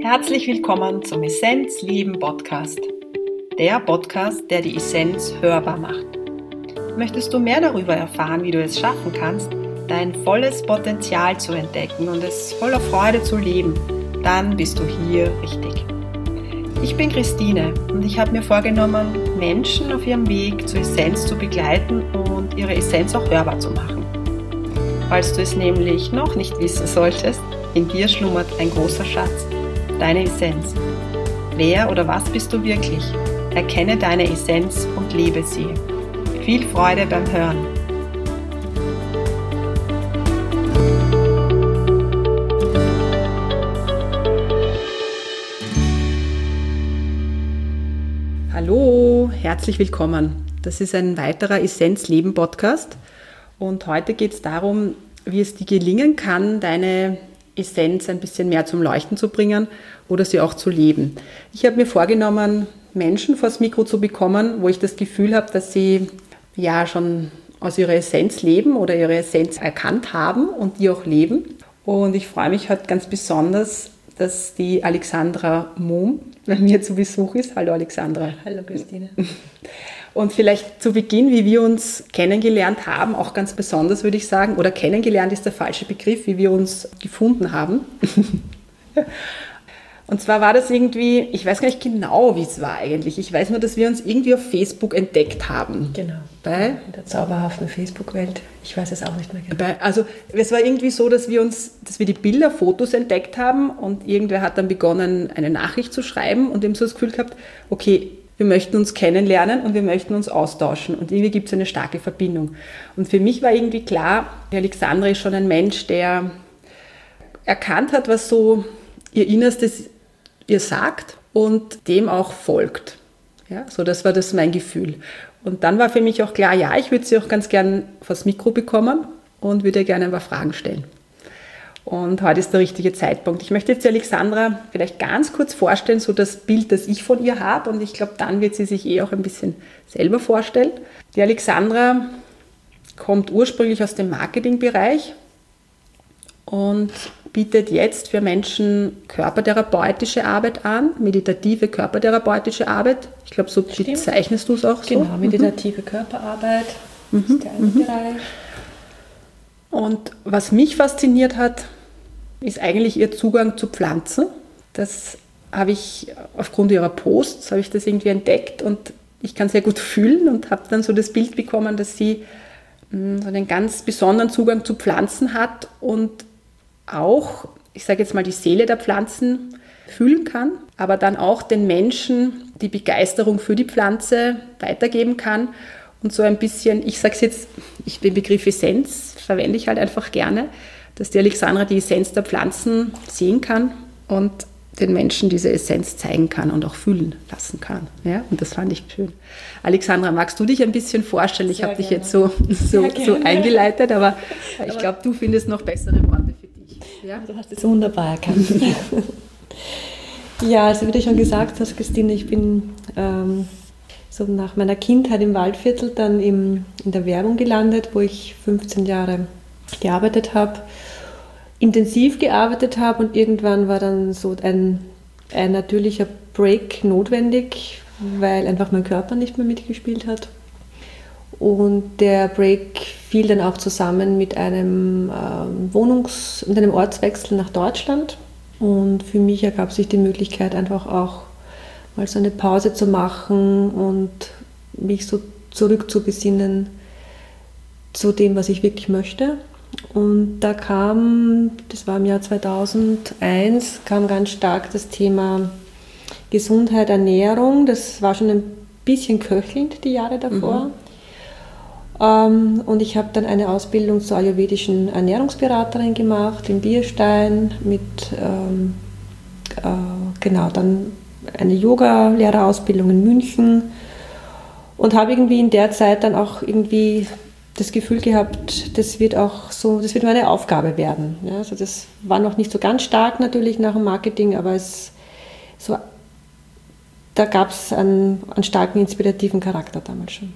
Herzlich willkommen zum Essenz Leben Podcast. Der Podcast, der die Essenz hörbar macht. Möchtest du mehr darüber erfahren, wie du es schaffen kannst, dein volles Potenzial zu entdecken und es voller Freude zu leben, dann bist du hier richtig. Ich bin Christine und ich habe mir vorgenommen, Menschen auf ihrem Weg zur Essenz zu begleiten und ihre Essenz auch hörbar zu machen. Falls du es nämlich noch nicht wissen solltest, in dir schlummert ein großer Schatz, deine Essenz. Wer oder was bist du wirklich? Erkenne deine Essenz und lebe sie. Viel Freude beim Hören. Hallo, herzlich willkommen. Das ist ein weiterer Essenz Leben Podcast und heute geht es darum, wie es dir gelingen kann, deine Essenz ein bisschen mehr zum Leuchten zu bringen oder sie auch zu leben. Ich habe mir vorgenommen, Menschen vors Mikro zu bekommen, wo ich das Gefühl habe, dass sie ja schon aus ihrer Essenz leben oder ihre Essenz erkannt haben und die auch leben. Und ich freue mich heute ganz besonders, dass die Alexandra Muhm bei mir zu Besuch ist. Hallo Alexandra. Hallo Christine. Und vielleicht zu Beginn, wie wir uns kennengelernt haben, auch ganz besonders würde ich sagen, oder kennengelernt ist der falsche Begriff, wie wir uns gefunden haben. Und zwar war das irgendwie, ich weiß gar nicht genau, wie es war eigentlich. Ich weiß nur, dass wir uns irgendwie auf Facebook entdeckt haben. Genau, bei der zauberhaften Facebook-Welt. Ich weiß es auch nicht mehr genau. Also es war irgendwie so, dass wir die Bilder, Fotos entdeckt haben und irgendwer hat dann begonnen, eine Nachricht zu schreiben und eben so das Gefühl gehabt, okay, wir möchten uns kennenlernen und wir möchten uns austauschen und irgendwie gibt es eine starke Verbindung. Und für mich war irgendwie klar, die Alexandra ist schon ein Mensch, der erkannt hat, was so ihr Innerstes ihr sagt und dem auch folgt. Ja, so das war das mein Gefühl. Und dann war für mich auch klar, ja, ich würde sie auch ganz gern vors Mikro bekommen und würde ihr gerne ein paar Fragen stellen. Und heute ist der richtige Zeitpunkt. Ich möchte jetzt die Alexandra vielleicht ganz kurz vorstellen, so das Bild, das ich von ihr habe. Und ich glaube, dann wird sie sich auch ein bisschen selber vorstellen. Die Alexandra kommt ursprünglich aus dem Marketingbereich und bietet jetzt für Menschen körpertherapeutische Arbeit an, meditative körpertherapeutische Arbeit. Ich glaube, so bezeichnest du es auch so. Genau, meditative Körperarbeit ist der eine Bereich. Und was mich fasziniert hat, ist eigentlich ihr Zugang zu Pflanzen. Das habe ich aufgrund ihrer Posts, habe ich das irgendwie entdeckt und ich kann sehr gut fühlen und habe dann so das Bild bekommen, dass sie so einen ganz besonderen Zugang zu Pflanzen hat und auch, ich sage jetzt mal, die Seele der Pflanzen fühlen kann, aber dann auch den Menschen die Begeisterung für die Pflanze weitergeben kann und so ein bisschen, ich sage es jetzt, den Begriff Essenz verwende ich halt einfach gerne, dass die Alexandra die Essenz der Pflanzen sehen kann und den Menschen diese Essenz zeigen kann und auch fühlen lassen kann. Ja? Und das fand ich schön. Alexandra, magst du dich ein bisschen vorstellen? Ich habe dich jetzt so eingeleitet, aber ich glaube, du findest noch bessere Worte für dich. Ja? Du hast es wunderbar erkannt. Ja, also wie du schon gesagt hast, Christine, ich bin so nach meiner Kindheit im Waldviertel dann in der Werbung gelandet, wo ich 15 Jahre gearbeitet habe, intensiv gearbeitet habe und irgendwann war dann so ein natürlicher Break notwendig, weil einfach mein Körper nicht mehr mitgespielt hat. Und der Break fiel dann auch zusammen mit einem mit einem Ortswechsel nach Deutschland. Und für mich ergab sich die Möglichkeit, einfach auch mal so eine Pause zu machen und mich so zurückzubesinnen zu dem, was ich wirklich möchte. Und da das war im Jahr 2001, kam ganz stark das Thema Gesundheit, Ernährung. Das war schon ein bisschen köchelnd die Jahre davor. Und ich habe dann eine Ausbildung zur ayurvedischen Ernährungsberaterin gemacht in Bierstein mit, dann eine Yoga-Lehrerausbildung in München und habe irgendwie in der Zeit dann auch irgendwie das Gefühl gehabt, das wird meine Aufgabe werden. Ja, also das war noch nicht so ganz stark natürlich nach dem Marketing, aber da gab es einen starken inspirativen Charakter damals schon.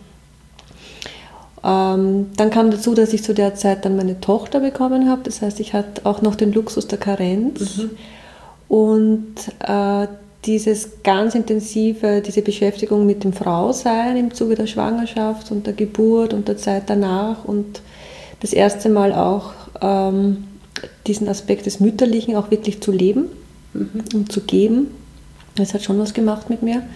Dann kam dazu, dass ich zu der Zeit dann meine Tochter bekommen habe. Das heißt, ich hatte auch noch den Luxus der Karenz. Und dieses ganz intensive, diese Beschäftigung mit dem Frausein im Zuge der Schwangerschaft und der Geburt und der Zeit danach und das erste Mal auch diesen Aspekt des Mütterlichen auch wirklich zu leben und zu geben, das hat schon was gemacht mit mir.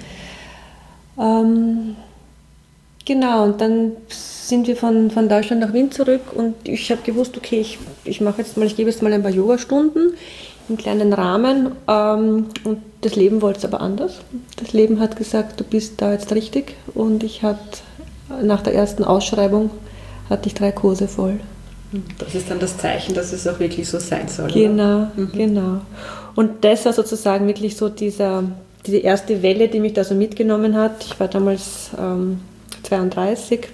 Genau, und dann sind wir von Deutschland nach Wien zurück und ich habe gewusst, okay, ich gebe jetzt mal ein paar Yogastunden im kleinen Rahmen und das Leben wollte es aber anders. Das Leben hat gesagt, du bist da jetzt richtig und nach der ersten Ausschreibung hatte ich 3 Kurse voll. Das ist dann das Zeichen, dass es auch wirklich so sein soll. Genau, genau. Und das war sozusagen wirklich so diese erste Welle, die mich da so mitgenommen hat. Ich war damals 32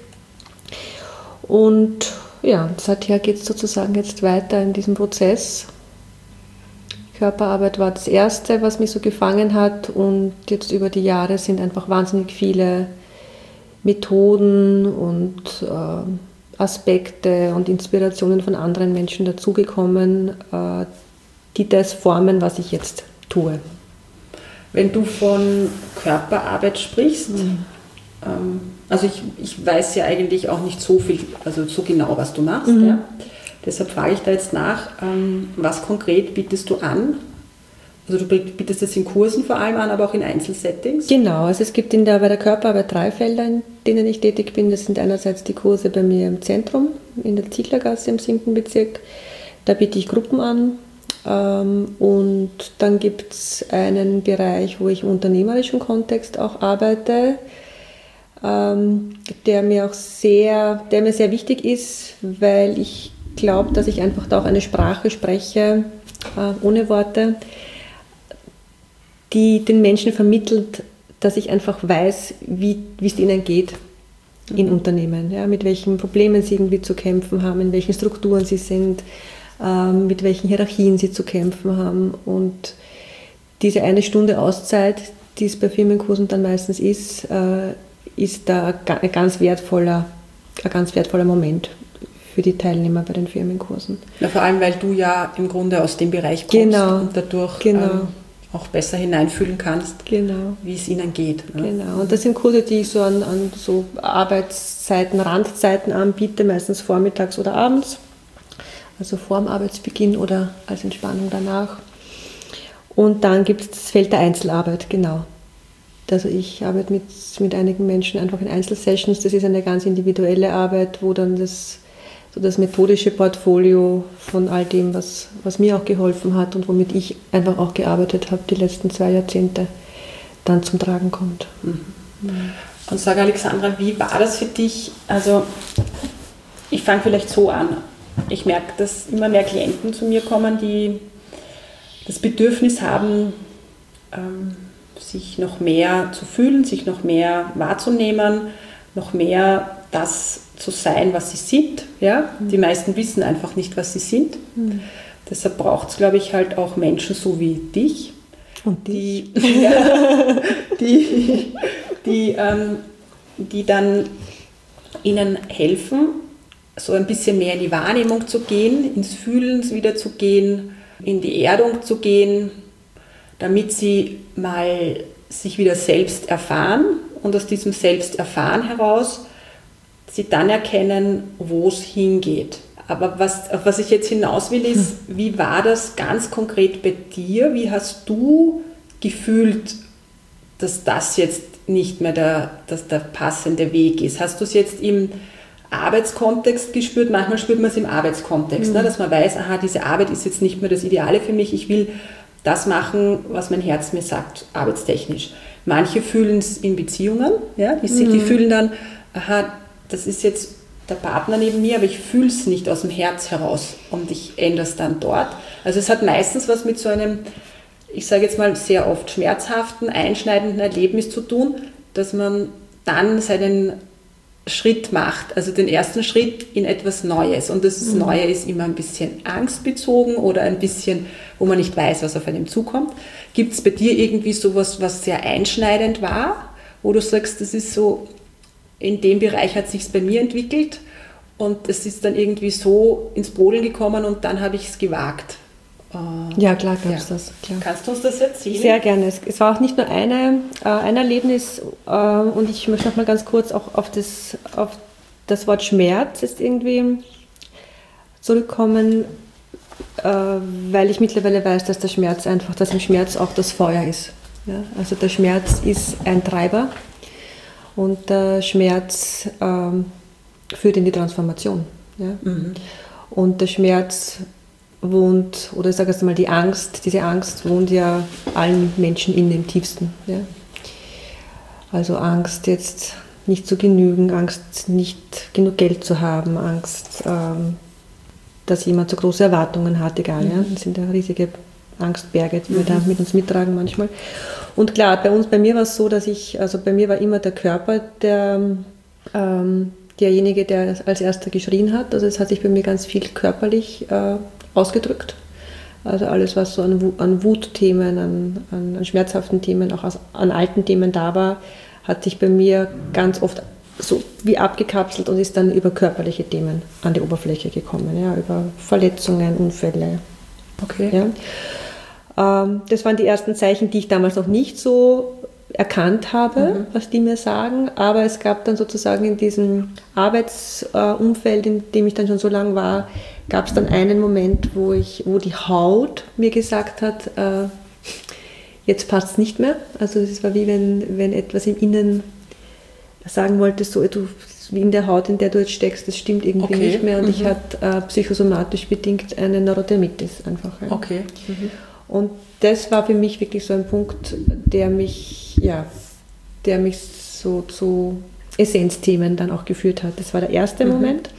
und ja, seither geht es sozusagen jetzt weiter in diesem Prozess. Körperarbeit war das Erste, was mich so gefangen hat und jetzt über die Jahre sind einfach wahnsinnig viele Methoden und Aspekte und Inspirationen von anderen Menschen dazugekommen, die das formen, was ich jetzt tue. Wenn du von Körperarbeit sprichst, also ich weiß ja eigentlich auch nicht so viel, also so genau, was du machst. Ja? Deshalb frage ich da jetzt nach, was konkret bietest du an? Also du bietest das in Kursen vor allem an, aber auch in Einzelsettings? Genau, also es gibt bei der Körperarbeit 3 Felder, in denen ich tätig bin. Das sind einerseits die Kurse bei mir im Zentrum, in der Zieglergasse im 7. Bezirk. Da biete ich Gruppen an. Und dann gibt es einen Bereich, wo ich im unternehmerischen Kontext auch arbeite, der mir sehr wichtig ist, weil ich glaube, dass ich einfach da auch eine Sprache spreche, ohne Worte, die den Menschen vermittelt, dass ich einfach weiß, wie es ihnen geht in Unternehmen, ja, mit welchen Problemen sie irgendwie zu kämpfen haben, in welchen Strukturen sie sind, mit welchen Hierarchien sie zu kämpfen haben. Und diese 1 Stunde Auszeit, die es bei Firmenkursen dann meistens ist da ein ganz wertvoller Moment für die Teilnehmer bei den Firmenkursen. Ja, vor allem, weil du ja im Grunde aus dem Bereich kommst und dadurch auch besser hineinfühlen kannst, wie es ihnen geht. Ne? Genau, und das sind Kurse, die ich so an so Arbeitszeiten, Randzeiten anbiete, meistens vormittags oder abends, also vor dem Arbeitsbeginn oder als Entspannung danach. Und dann gibt es das Feld der Einzelarbeit, genau. Also ich arbeite mit einigen Menschen einfach in Einzelsessions, das ist eine ganz individuelle Arbeit, wo dann das methodische Portfolio von all dem, was mir auch geholfen hat und womit ich einfach auch gearbeitet habe, die letzten 2 Jahrzehnte, dann zum Tragen kommt. Und sag Alexandra, wie war das für dich? Also ich fange vielleicht so an. Ich merke, dass immer mehr Klienten zu mir kommen, die das Bedürfnis haben, sich noch mehr zu fühlen, sich noch mehr wahrzunehmen, noch mehr das zu sein, was sie sind. Ja? Die meisten wissen einfach nicht, was sie sind. Deshalb braucht es, glaube ich, halt auch Menschen so wie dich, und dich. Die dann ihnen helfen, so ein bisschen mehr in die Wahrnehmung zu gehen, ins Fühlen wieder zu gehen, in die Erdung zu gehen, damit sie mal sich wieder selbst erfahren und aus diesem Selbsterfahren heraus sie dann erkennen, wo es hingeht. Aber auf was ich jetzt hinaus will, ist, wie war das ganz konkret bei dir? Wie hast du gefühlt, dass das jetzt nicht mehr der passende Weg ist? Hast du es jetzt im Arbeitskontext gespürt? Manchmal spürt man es im Arbeitskontext, ne? Dass man weiß, aha, diese Arbeit ist jetzt nicht mehr das Ideale für mich, ich will das machen, was mein Herz mir sagt, arbeitstechnisch. Manche fühlen es in Beziehungen, ja? Die fühlen dann, aha, das ist jetzt der Partner neben mir, aber ich fühle es nicht aus dem Herz heraus und ich ändere es dann dort. Also es hat meistens was mit so einem, ich sage jetzt mal sehr oft schmerzhaften, einschneidenden Erlebnis zu tun, dass man dann seinen Schritt macht, also den ersten Schritt in etwas Neues. Und das Neue ist immer ein bisschen angstbezogen oder ein bisschen, wo man nicht weiß, was auf einem zukommt. Gibt es bei dir irgendwie sowas, was sehr einschneidend war, wo du sagst, das ist so, in dem Bereich hat sich es bei mir entwickelt und es ist dann irgendwie so ins Brodeln gekommen und dann habe ich es gewagt, Ja, klar gab es das. Klar. Kannst du uns das erzählen? Sehr gerne. Es war auch nicht nur ein Erlebnis und ich möchte noch mal ganz kurz auch auf das Wort Schmerz jetzt irgendwie zurückkommen, weil ich mittlerweile weiß, dass im Schmerz auch das Feuer ist. Ja? Also der Schmerz ist ein Treiber und der Schmerz führt in die Transformation. Ja? Mhm. Und der Schmerz wohnt, oder ich sage jetzt mal diese Angst wohnt ja allen Menschen in dem Tiefsten. Ja? Also Angst jetzt nicht zu genügen, Angst nicht genug Geld zu haben, Angst, dass jemand zu große Erwartungen hat, egal. Ja? Das sind ja riesige Angstberge, die wir da mit uns mittragen manchmal. Und klar, bei mir war es so, bei mir war immer der Körper derjenige, der als erster geschrien hat. Also es hat sich bei mir ganz viel körperlich ausgedrückt. Also alles, was so an Wutthemen, an schmerzhaften Themen, auch an alten Themen da war, hat sich bei mir ganz oft so wie abgekapselt und ist dann über körperliche Themen an die Oberfläche gekommen, ja, über Verletzungen, Unfälle. Okay. Ja. Das waren die ersten Zeichen, die ich damals noch nicht so erkannt habe, was die mir sagen, aber es gab dann sozusagen in diesem Arbeitsumfeld, in dem ich dann schon so lange war, gab es dann einen Moment, wo die Haut mir gesagt hat, jetzt passt es nicht mehr. Also es war wie wenn etwas im Innen sagen wollte, so wie in der Haut, in der du jetzt steckst, das stimmt irgendwie nicht mehr. Und ich hatte psychosomatisch bedingt eine Neurodermitis einfach. Ja. Okay. Und das war für mich wirklich so ein Punkt, der mich so zu Essenzthemen dann auch geführt hat. Das war der erste Moment.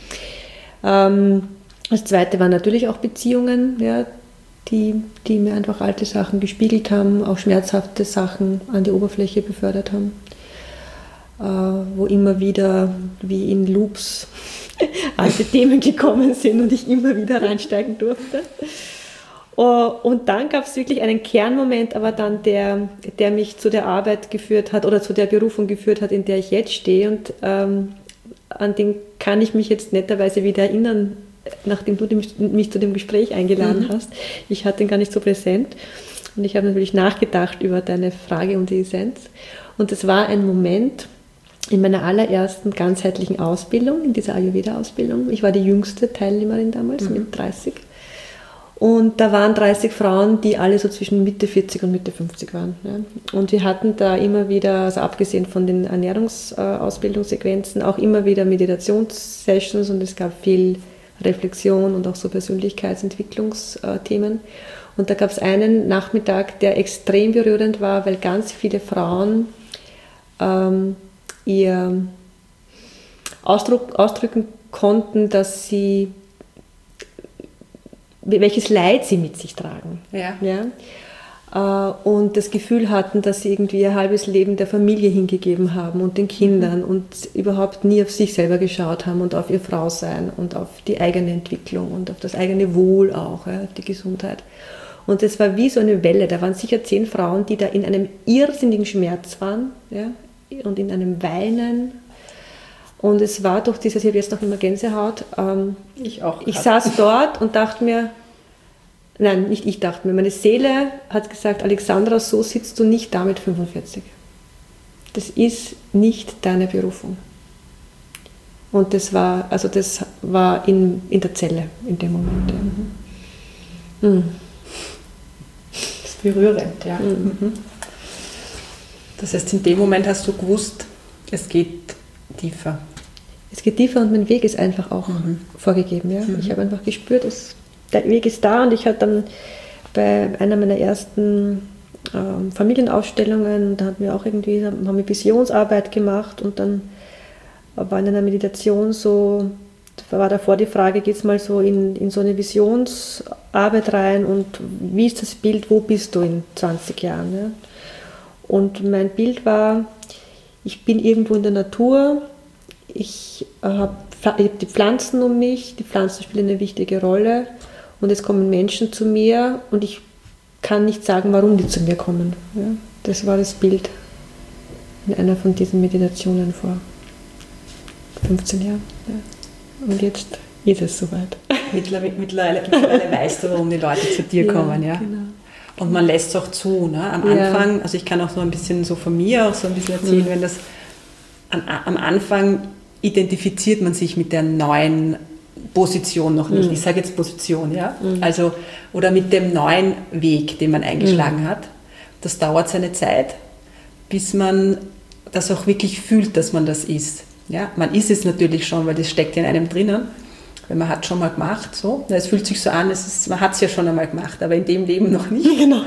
Das zweite waren natürlich auch Beziehungen, ja, die mir einfach alte Sachen gespiegelt haben, auch schmerzhafte Sachen an die Oberfläche befördert haben, wo immer wieder wie in Loops alte Themen gekommen sind und ich immer wieder reinsteigen durfte. Und dann gab es wirklich einen Kernmoment, aber dann der mich zu der Arbeit geführt hat oder zu der Berufung geführt hat, in der ich jetzt stehe. Und an den kann ich mich jetzt netterweise wieder erinnern, nachdem du mich zu dem Gespräch eingeladen hast. Ich hatte ihn gar nicht so präsent und ich habe natürlich nachgedacht über deine Frage um die Essenz. Und es war ein Moment in meiner allerersten ganzheitlichen Ausbildung, in dieser Ayurveda-Ausbildung. Ich war die jüngste Teilnehmerin damals mit 30. Und da waren 30 Frauen, die alle so zwischen Mitte 40 und Mitte 50 waren. Ja. Und wir hatten da immer wieder, also abgesehen von den Ernährungsausbildungssequenzen, auch immer wieder Meditationssessions und es gab viel Reflexion und auch so Persönlichkeitsentwicklungsthemen. Und da gab es einen Nachmittag, der extrem berührend war, weil ganz viele Frauen ihr ausdrücken konnten, dass sie welches Leid sie mit sich tragen. Ja. Ja? Und das Gefühl hatten, dass sie irgendwie ihr halbes Leben der Familie hingegeben haben und den Kindern und überhaupt nie auf sich selber geschaut haben und auf ihr Frausein und auf die eigene Entwicklung und auf das eigene Wohl auch, ja, die Gesundheit. Und es war wie so eine Welle, da waren sicher 10 Frauen, die da in einem irrsinnigen Schmerz waren, ja, und in einem Weinen. Und es war durch dieses, ich habe jetzt noch immer Gänsehaut, ich auch. Ich saß dort und dachte mir, nein, nicht ich dachte mir, meine Seele hat gesagt, Alexandra, so sitzt du nicht da mit 45. Das ist nicht deine Berufung. Und das war in der Zelle in dem Moment. Ja. Das ist berührend, ja. Das heißt, in dem Moment hast du gewusst, es geht tiefer. Es geht tiefer und mein Weg ist einfach auch vorgegeben. Ja? Ich habe einfach gespürt, der Weg ist da und ich hatte dann bei einer meiner ersten Familienaufstellungen, da haben wir Visionsarbeit gemacht und dann war in einer Meditation so, war davor die Frage, geht es mal so in so eine Visionsarbeit rein und wie ist das Bild, wo bist du in 20 Jahren? Ja? Und mein Bild war, ich bin irgendwo in der Natur, ich habe die Pflanzen um mich, die Pflanzen spielen eine wichtige Rolle und es kommen Menschen zu mir und ich kann nicht sagen, warum die zu mir kommen. Ja, das war das Bild in einer von diesen Meditationen vor 15 Jahren. Ja. Und jetzt ist es soweit. Mittlerweile weißt du, warum die Leute zu dir kommen, ja. Genau. Und man lässt es auch zu, ne? Am Anfang, also ich kann auch so ein bisschen so von mir auch so ein bisschen erzählen, wenn das am Anfang identifiziert man sich mit der neuen Position noch nicht. Ich sage jetzt Position, ja. Also, oder mit dem neuen Weg, den man eingeschlagen hat. Das dauert seine Zeit, bis man das auch wirklich fühlt, dass man das ist. Ja, man ist es natürlich schon, weil das steckt in einem drinnen. Weil man hat schon mal gemacht, so. Es fühlt sich so an, man hat es ja schon einmal gemacht, aber in dem Leben noch nicht. Genau.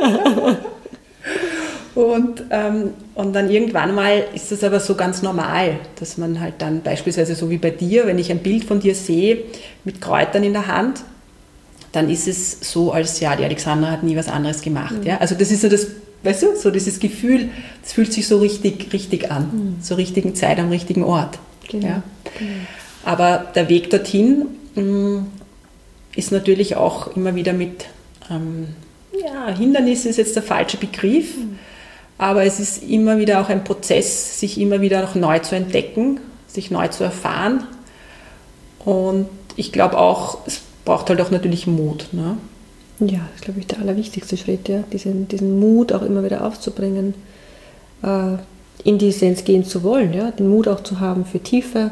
Und dann irgendwann mal ist das aber so ganz normal, dass man halt dann beispielsweise so wie bei dir, wenn ich ein Bild von dir sehe mit Kräutern in der Hand, dann ist es so, als ja, die Alexandra hat nie was anderes gemacht. Ja? Also das ist so das, weißt du, so dieses Gefühl, es fühlt sich so richtig an, zur richtigen Zeit am richtigen Ort. Genau. Ja? Aber der Weg dorthin ist natürlich auch immer wieder mit, Hindernis ist jetzt der falsche Begriff, aber es ist immer wieder auch ein Prozess, sich immer wieder noch neu zu entdecken, sich neu zu erfahren. Und ich glaube auch, es braucht halt auch natürlich Mut. Ne? Ja, das ist, glaube ich, der allerwichtigste Schritt, ja? Diesen Mut auch immer wieder aufzubringen, in die Essenz gehen zu wollen, ja? Den Mut auch zu haben für Tiefe,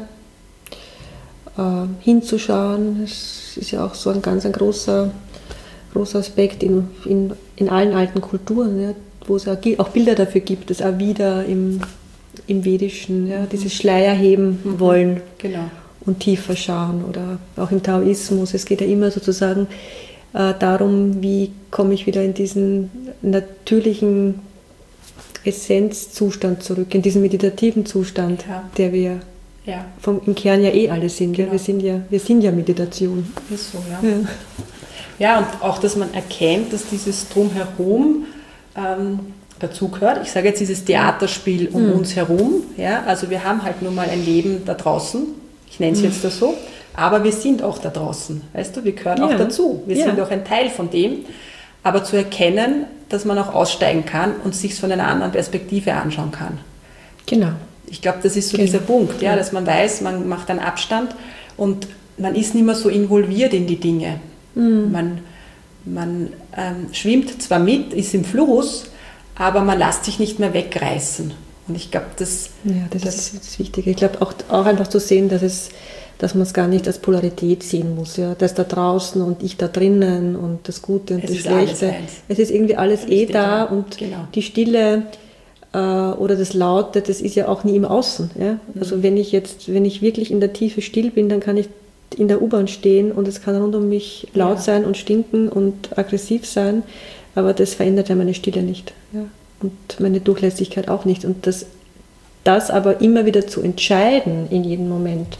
hinzuschauen. Das ist ja auch so ein ganz großer Aspekt in allen alten Kulturen, ja? Wo es auch Bilder dafür gibt, das auch wieder im Vedischen, ja? Dieses Schleier heben wollen. Genau. Und tiefer schauen oder auch im Taoismus. Es geht ja immer sozusagen darum, wie komme ich wieder in diesen natürlichen Essenzzustand zurück, in diesen meditativen Zustand, der wir im Kern ja alle sind. Genau. Ja? Wir sind ja Meditation. Ist so, ja. Ja, und auch, dass man erkennt, dass dieses Drumherum dazugehört. Ich sage jetzt dieses Theaterspiel um uns herum. Ja? Also wir haben halt nun mal ein Leben da draußen. Ich nenne es jetzt das so. Aber wir sind auch da draußen. Weißt du, wir gehören auch dazu. Wir sind auch ein Teil von dem. Aber zu erkennen, dass man auch aussteigen kann und sich es von einer anderen Perspektive anschauen kann. Genau. Ich glaube, das ist so dieser Punkt, dass man weiß, man macht einen Abstand und man ist nicht mehr so involviert in die Dinge. Man schwimmt zwar mit, ist im Fluss, aber man lässt sich nicht mehr wegreißen. Und ich glaube, das ist das Wichtige. Ich glaube auch einfach zu sehen, dass man es gar nicht als Polarität sehen muss. Ja? Das da draußen und ich da drinnen und das Gute und das Schlechte. Es ist irgendwie alles da und die Stille oder das Laute, das ist ja auch nie im Außen. Ja? Also wenn ich wirklich in der Tiefe still bin, dann kann ich in der U-Bahn stehen und es kann rund um mich laut sein und stinken und aggressiv sein, aber das verändert ja meine Stille nicht. Ja? Und meine Durchlässigkeit auch nicht. Und das aber immer wieder zu entscheiden in jedem Moment,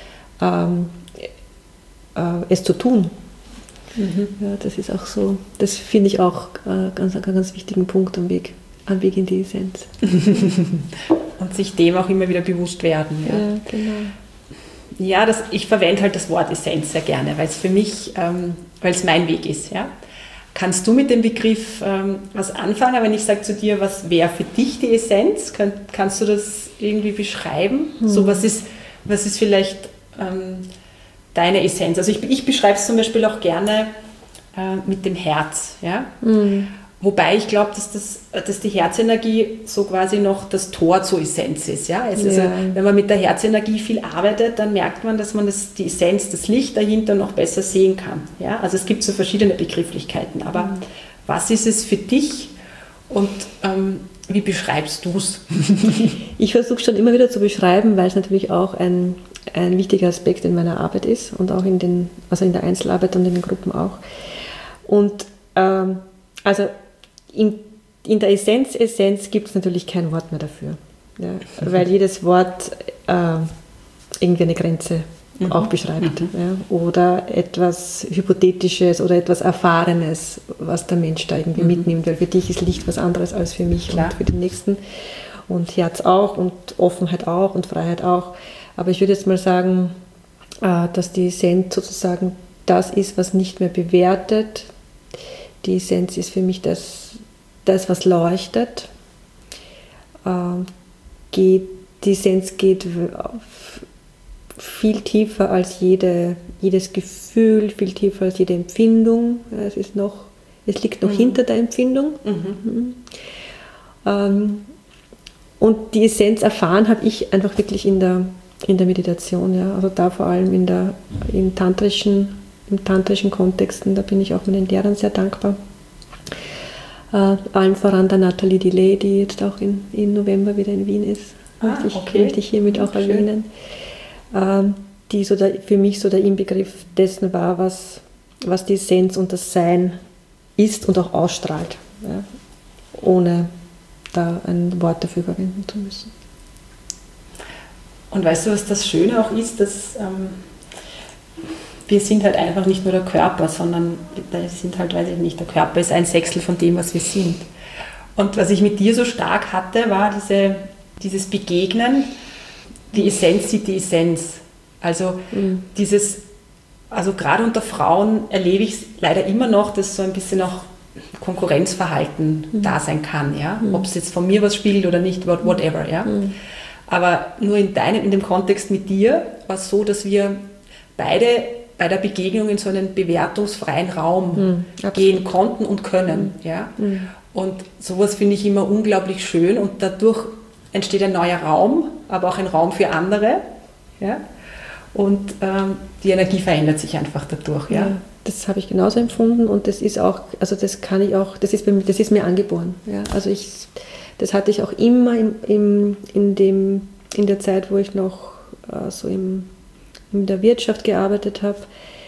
es zu tun. Ja, das ist auch so, das finde ich auch einen ganz wichtigen Punkt am Weg in die Essenz. Und sich dem auch immer wieder bewusst werden. Ja, genau. Ja, ich verwende halt das Wort Essenz sehr gerne, weil es für mich, weil es mein Weg ist. Ja? Kannst du mit dem Begriff was anfangen, wenn ich sage zu dir, was wäre für dich die Essenz? Kannst du das irgendwie beschreiben? So, was ist vielleicht deine Essenz? Also ich beschreibe es zum Beispiel auch gerne mit dem Herz. Ja? Wobei ich glaube, dass die Herzenergie so quasi noch das Tor zur Essenz ist. Ja? Also, wenn man mit der Herzenergie viel arbeitet, dann merkt man, dass man die Essenz, das Licht dahinter noch besser sehen kann. Ja? Also es gibt so verschiedene Begrifflichkeiten. Aber was ist es für dich und wie beschreibst du es? Ich versuche schon immer wieder zu beschreiben, weil es natürlich auch ein wichtiger Aspekt in meiner Arbeit ist und auch in der Einzelarbeit und in den Gruppen auch. Und also in der Essenz gibt es natürlich kein Wort mehr dafür, ja, weil jedes Wort irgendwie eine Grenze auch beschreibt, ja, oder etwas Hypothetisches oder etwas Erfahrenes, was der Mensch da irgendwie mitnimmt, weil für dich ist Licht was anderes als für mich und für den Nächsten und Herz auch und Offenheit auch und Freiheit auch. Aber ich würde jetzt mal sagen, dass die Essenz sozusagen das ist, was nicht mehr bewertet. Die Essenz ist für mich das was leuchtet. Die Essenz geht viel tiefer als jedes Gefühl, viel tiefer als jede Empfindung. Es liegt noch hinter der Empfindung. Und die Essenz erfahren habe ich einfach wirklich in der Meditation. Ja. Also da vor allem im tantrischen Kontexten, da bin ich auch meinen Lehrern sehr dankbar. Allen voran der Nathalie Delay, die jetzt auch im November wieder in Wien ist. Möchte ich hiermit auch erwähnen. Die für mich so der Inbegriff dessen war, was die Essenz und das Sein ist und auch ausstrahlt, ja, ohne da ein Wort dafür verwenden zu müssen. Und weißt du, was das Schöne auch ist, dass wir sind halt einfach nicht nur der Körper, sondern wir sind halt, weiß ich nicht, der Körper ist ein Sechstel von dem, was wir sind. Und was ich mit dir so stark hatte, war dieses Begegnen, die Essenz sieht die Essenz. Also also gerade unter Frauen erlebe ich es leider immer noch, dass so ein bisschen auch Konkurrenzverhalten da sein kann, ja? Ob es jetzt von mir was spiegelt oder nicht, whatever, ja. Aber nur in dem Kontext mit dir war es so, dass wir beide bei der Begegnung in so einen bewertungsfreien Raum gehen konnten und können, ja. Und sowas finde ich immer unglaublich schön und dadurch entsteht ein neuer Raum, aber auch ein Raum für andere, ja. Und die Energie verändert sich einfach dadurch, ja. Das habe ich genauso empfunden und das ist auch, also das ist mir angeboren, ja. Also das hatte ich auch immer in der Zeit, wo ich noch so in der Wirtschaft gearbeitet habe.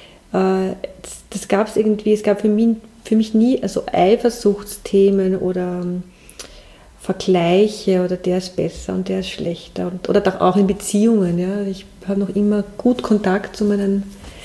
Es gab für mich nie also Eifersuchtsthemen oder Vergleiche oder der ist besser und der ist schlechter oder doch auch in Beziehungen. Ja. Ich habe noch immer gut Kontakt zu meinen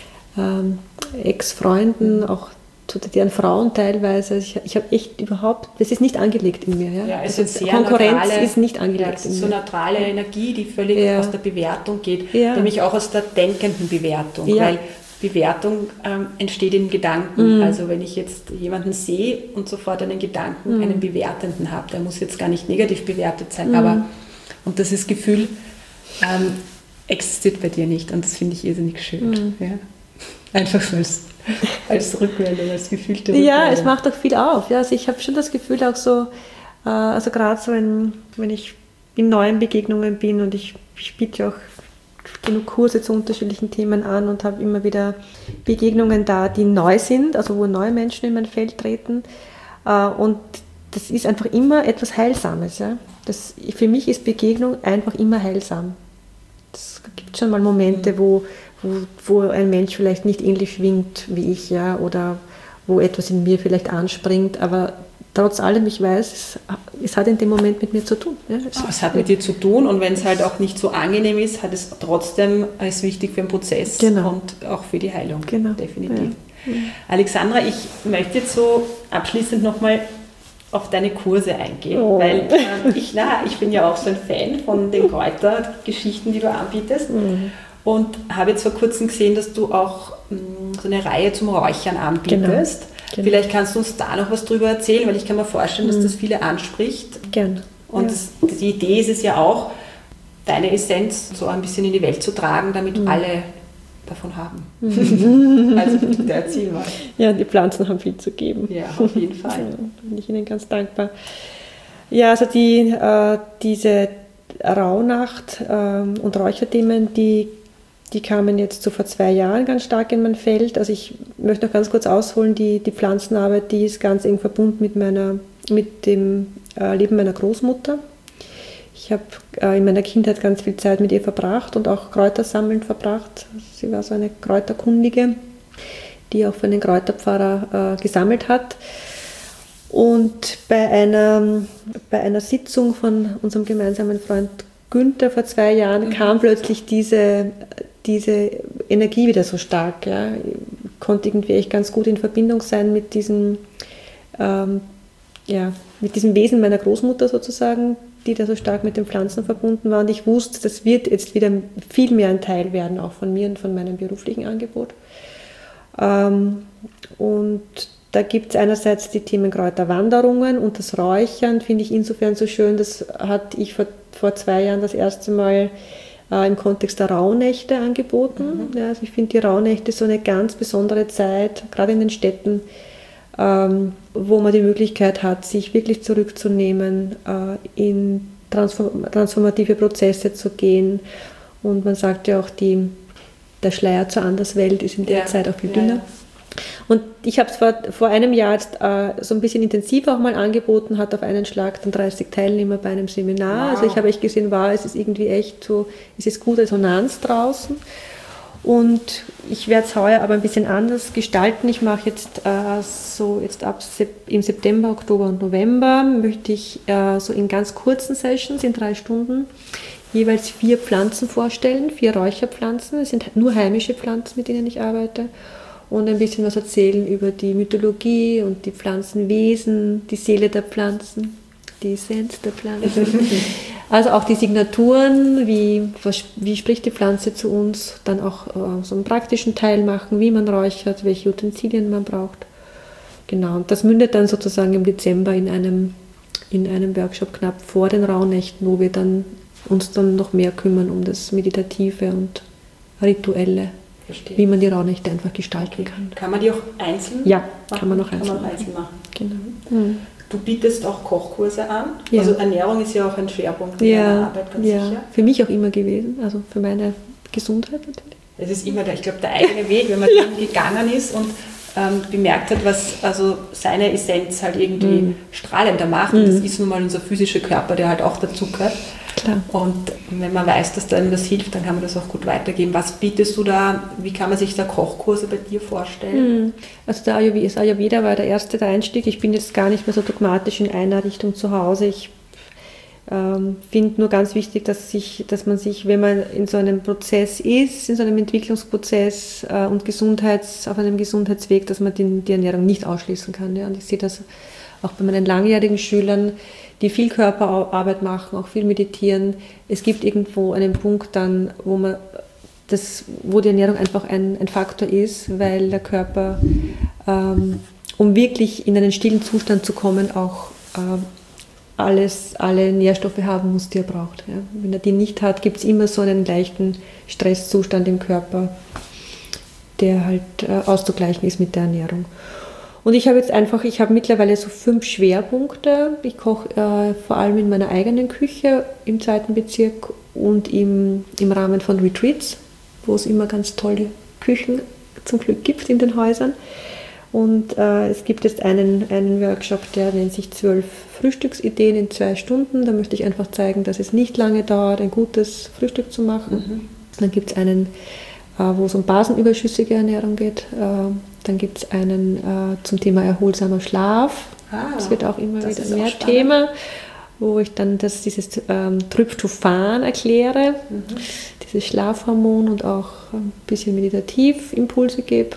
Ex-Freunden, auch zu deren Frauen teilweise. Ich habe echt das ist nicht angelegt in mir. Ja. Ja, es ist Konkurrenz ist nicht angelegt in mir. So neutrale Energie, die völlig aus der Bewertung geht, nämlich auch aus der denkenden Bewertung, weil Bewertung entsteht in Gedanken. Also wenn ich jetzt jemanden sehe und sofort einen Gedanken, einen bewertenden habe, der muss jetzt gar nicht negativ bewertet sein, aber und das Gefühl existiert bei dir nicht und das finde ich irrsinnig schön. Ja. Einfach so als Rückmeldung, als gefühlte Rückmeldung. Ja, es macht auch viel auf. Ja. Also ich habe schon das Gefühl auch so, also gerade so, wenn ich in neuen Begegnungen bin und ich biete auch genug Kurse zu unterschiedlichen Themen an und habe immer wieder Begegnungen da, die neu sind, also wo neue Menschen in mein Feld treten. Und das ist einfach immer etwas Heilsames. Ja. Für mich ist Begegnung einfach immer heilsam. Es gibt schon mal Momente, wo ein Mensch vielleicht nicht ähnlich schwingt wie ich, ja, oder wo etwas in mir vielleicht anspringt, aber trotz allem, ich weiß, es hat in dem Moment mit mir zu tun. Ja. Es hat mit dir zu tun und wenn es halt auch nicht so angenehm ist, hat es trotzdem, ist wichtig für den Prozess und auch für die Heilung. Genau. Definitiv. Ja. Alexandra, ich möchte jetzt so abschließend nochmal auf deine Kurse eingehen, weil ich bin ja auch so ein Fan von den Kräutergeschichten, die du anbietest und habe jetzt vor kurzem gesehen, dass du auch so eine Reihe zum Räuchern anbietest. Genau. Vielleicht kannst du uns da noch was drüber erzählen, weil ich kann mir vorstellen, dass das viele anspricht. Gerne. Und die Idee ist es ja auch, deine Essenz so ein bisschen in die Welt zu tragen, damit alle davon haben. Also bitte erzähl mal. Ja, die Pflanzen haben viel zu geben. Ja, auf jeden Fall. Ja, bin ich Ihnen ganz dankbar. Ja, also diese Rauhnacht und Räucherthemen, die kamen jetzt so vor 2 Jahren ganz stark in mein Feld. Also ich möchte noch ganz kurz ausholen, die Pflanzenarbeit, die ist ganz eng verbunden mit dem Leben meiner Großmutter. Ich habe in meiner Kindheit ganz viel Zeit mit ihr verbracht und auch Kräutersammeln verbracht. Sie war so eine Kräuterkundige, die auch für einen Kräuterpfarrer gesammelt hat. Und bei einer Sitzung von unserem gemeinsamen Freund Günther vor 2 Jahren kam plötzlich diese Energie wieder so stark. Ja. Ich konnte irgendwie echt ganz gut in Verbindung sein mit diesem Wesen meiner Großmutter sozusagen, die da so stark mit den Pflanzen verbunden war. Und ich wusste, das wird jetzt wieder viel mehr ein Teil werden, auch von mir und von meinem beruflichen Angebot. Und da gibt es einerseits die Themen Kräuterwanderungen und das Räuchern, finde ich insofern so schön. Das hatte ich vor 2 Jahren das erste Mal im Kontext der Rauhnächte angeboten. Ja, also ich finde die Rauhnächte so eine ganz besondere Zeit, gerade in den Städten, wo man die Möglichkeit hat, sich wirklich zurückzunehmen, in transformative Prozesse zu gehen. Und man sagt ja auch, der Schleier zur Anderswelt ist in der Zeit auch viel dünner. Ja. Und ich habe es vor einem Jahr jetzt, so ein bisschen intensiver auch mal angeboten, hat auf einen Schlag dann 30 Teilnehmer bei einem Seminar. Wow. Also ich habe echt gesehen, es ist irgendwie echt so, es ist gute Resonanz draußen. Und ich werde es heuer aber ein bisschen anders gestalten. Ich mache jetzt im September, Oktober und November möchte ich so in ganz kurzen Sessions, in 3 Stunden, jeweils 4 Pflanzen vorstellen, 4 Räucherpflanzen. Es sind nur heimische Pflanzen, mit denen ich arbeite. Und ein bisschen was erzählen über die Mythologie und die Pflanzenwesen, die Seele der Pflanzen, die Essenz der Pflanzen. Also auch die Signaturen, wie spricht die Pflanze zu uns, dann auch so einen praktischen Teil machen, wie man räuchert, welche Utensilien man braucht. Genau, und das mündet dann sozusagen im Dezember in einem Workshop knapp vor den Rauhnächten, wo wir dann uns dann noch mehr kümmern um das Meditative und Rituelle. Verstehe. Wie man die Rauhnächte einfach gestalten kann. Kann man die auch einzeln machen? Ja, kann man auch einzeln machen. Genau. Mhm. Du bietest auch Kochkurse an. Ja. Also Ernährung ist ja auch ein Schwerpunkt in deiner Arbeit, ganz sicher. Für mich auch immer gewesen, also für meine Gesundheit natürlich. Es ist immer der eigene Weg, wenn man gegangen ist und bemerkt hat, was also seine Essenz halt irgendwie strahlender macht. Und das ist nun mal unser physischer Körper, der halt auch dazu gehört. Klar. Und wenn man weiß, dass einem das hilft, dann kann man das auch gut weitergeben. Was bietest du da? Wie kann man sich da Kochkurse bei dir vorstellen? Also der Ayurveda war der Einstieg. Ich bin jetzt gar nicht mehr so dogmatisch in einer Richtung zu Hause. Ich finde nur ganz wichtig, dass man sich, wenn man in so einem Prozess ist, in so einem Entwicklungsprozess und auf einem Gesundheitsweg, dass man die Ernährung nicht ausschließen kann. Ja? Und ich sehe das auch bei meinen langjährigen Schülern, die viel Körperarbeit machen, auch viel meditieren. Es gibt irgendwo einen Punkt dann, wo die Ernährung einfach ein Faktor ist, weil der Körper, um wirklich in einen stillen Zustand zu kommen, auch alle Nährstoffe haben muss, die er braucht. Ja. Wenn er die nicht hat, gibt es immer so einen leichten Stresszustand im Körper, der halt auszugleichen ist mit der Ernährung. Und ich habe mittlerweile so 5 Schwerpunkte. Ich koche vor allem in meiner eigenen Küche im 2. Bezirk und im Rahmen von Retreats, wo es immer ganz tolle Küchen zum Glück gibt in den Häusern. Und es gibt jetzt einen Workshop, der nennt sich 12 Frühstücksideen in 2 Stunden. Da möchte ich einfach zeigen, dass es nicht lange dauert, ein gutes Frühstück zu machen. Dann gibt es einen, wo es um basenüberschüssige Ernährung geht. Dann gibt es einen zum Thema erholsamer Schlaf. Das wird auch immer wieder mehr Thema, wo ich dann dieses Tryptophan erkläre, dieses Schlafhormon und auch ein bisschen Meditativimpulse gebe.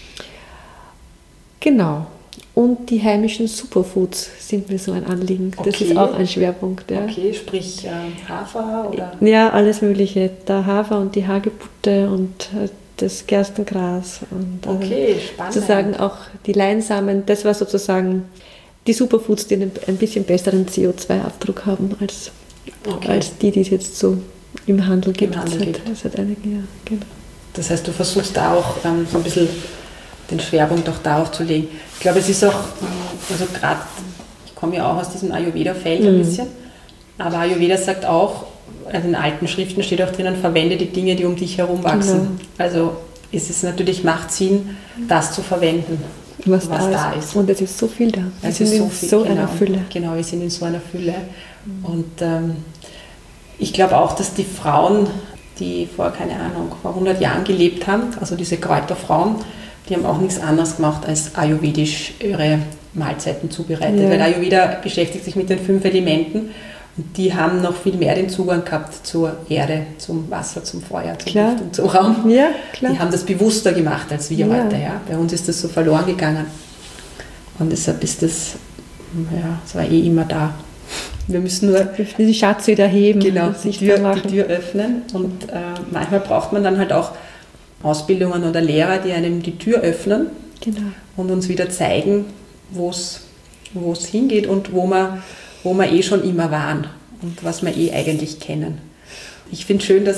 Genau. Und die heimischen Superfoods sind mir so ein Anliegen. Okay. Das ist auch ein Schwerpunkt. Ja. Okay, sprich Hafer oder? Ja, alles Mögliche. Der Hafer und die Hagebutte und das Gerstengras. Und okay, spannend. Sozusagen auch die Leinsamen. Das war sozusagen die Superfoods, die einen bisschen besseren CO2-Abdruck haben als die es jetzt so im Handel gibt. Seit einigen Jahren. Genau. Das heißt, du versuchst da auch so ein bisschen den Schwerpunkt auch darauf zu legen. Ich glaube, es ist auch, also gerade, ich komme ja auch aus diesem Ayurveda-Feld ein bisschen, aber Ayurveda sagt auch, also in alten Schriften steht auch drinnen, verwende die Dinge, die um dich herum wachsen. Genau. Also macht Sinn, das zu verwenden, was da ist. Und es ist so viel da. Wir sind in so einer Fülle. Genau, wir sind in so einer Fülle. Und ich glaube auch, dass die Frauen, die vor 100 Jahren gelebt haben, also diese Kräuterfrauen, die haben auch nichts anderes gemacht, als ayurvedisch ihre Mahlzeiten zubereitet. Ja. Weil Ayurveda beschäftigt sich mit den 5 Elementen und die haben noch viel mehr den Zugang gehabt zur Erde, zum Wasser, zum Feuer, zum Luft und zum Raum. Ja, klar. Die haben das bewusster gemacht als wir heute. Ja. Bei uns ist das so verloren gegangen. Und deshalb ist das, es war immer da. Wir müssen nur den Schatz wieder heben. Genau, die Tür öffnen. Und manchmal braucht man dann halt auch Ausbildungen oder Lehrer, die einem die Tür öffnen und uns wieder zeigen, wo es hingeht und wo wir schon immer waren und was wir eigentlich kennen. Ich finde schön, dass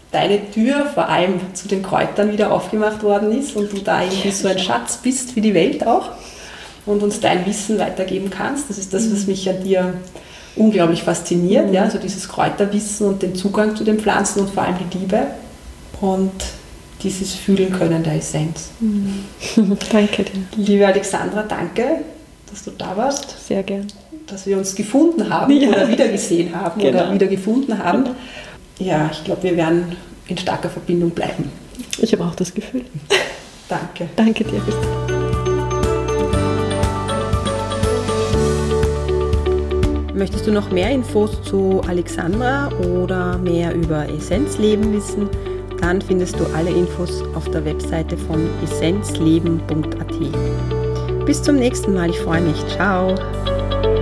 deine Tür vor allem zu den Kräutern wieder aufgemacht worden ist und du da irgendwie so ein Schatz bist für die Welt auch und uns dein Wissen weitergeben kannst. Das ist das, was mich an dir unglaublich fasziniert, ja, so dieses Kräuterwissen und den Zugang zu den Pflanzen und vor allem die Liebe und dieses Fühlen können der Essenz. Danke dir. Liebe Alexandra, danke, dass du da warst. Sehr gern. Dass wir uns gefunden haben oder wiedergesehen haben oder wieder gefunden haben. Ja, ich glaube, wir werden in starker Verbindung bleiben. Ich habe auch das Gefühl. Danke. Danke dir. Möchtest du noch mehr Infos zu Alexandra oder mehr über Essenzleben wissen? Dann findest du alle Infos auf der Webseite von essenzleben.at. Bis zum nächsten Mal, ich freue mich. Ciao!